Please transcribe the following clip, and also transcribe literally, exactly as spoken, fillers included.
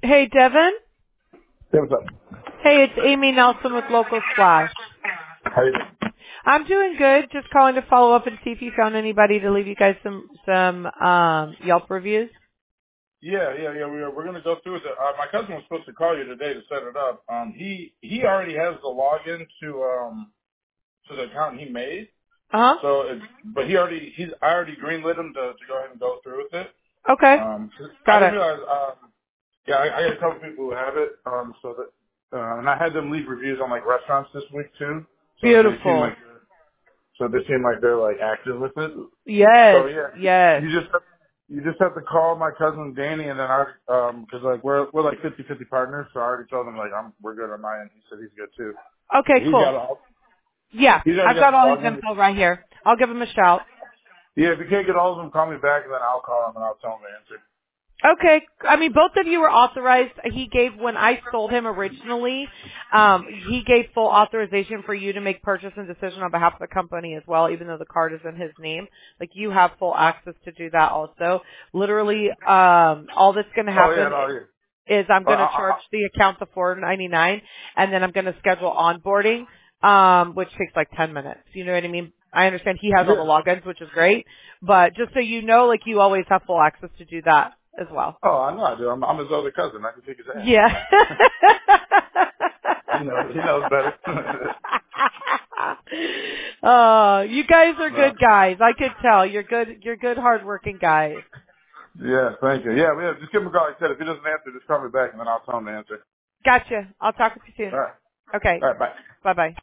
Hey, Devin. Hey, what's up? Hey, it's Amy Nelson with Local Splash. How you doing? I'm doing good. Just calling to follow up and see if you found anybody to leave you guys some some um, Yelp reviews. Yeah, yeah, yeah. We are, we're gonna go through it. Uh, my cousin was supposed to call you today to set it up. Um, he he already has the login to um to the account he made. Uh huh. So, it's, but he already he's I already greenlit him to to go ahead and go through with it. Okay. Um, I Got didn't it. realize. Um, yeah, I, I got a couple people who have it. Um, so that uh, and I had them leave reviews on like restaurants this week too. So they seem Beautiful. like so they seem like they're like active with it. Yes. So yeah, Yes. you just you just have to call my cousin Danny, and then I um because like we're we're like fifty fifty partners, so I already told him like I'm we're good on my end. He said he's good too. Okay. He's Cool. got all Yeah, he's already I've got got the all his login. info right here. I'll give him a shout. Yeah, if you can't get all of them, call me back, and then I'll call him and I'll tell him the answer. Okay. I mean, both of you were authorized. He gave, when I sold him originally, um, he gave full authorization for you to make purchase and decision on behalf of the company as well, even though the card is in his name. Like, you have full access to do that also. Literally, um, all that's going to Oh yeah, happen no, yeah. is I'm Uh, going to I, charge I, the account the four ninety-nine, and then I'm going to schedule onboarding, um, which takes like ten minutes. You know what I mean? I understand he has all the yeah. logins, which is great, but just so you know, like, you always have full access to do that as well. Oh, I know I do. I'm, I'm his other cousin. I can kick his Yeah. ass. he knows. He knows better. Oh, you guys are no. good guys. I could tell. You're good you're good hardworking guys. Yeah, thank you. Yeah, yeah. Just give him a call. Like I said, if he doesn't answer, just call me back, and then I'll tell him the answer. Gotcha. I'll talk with you soon. All right. Okay. All right. Bye. Bye bye.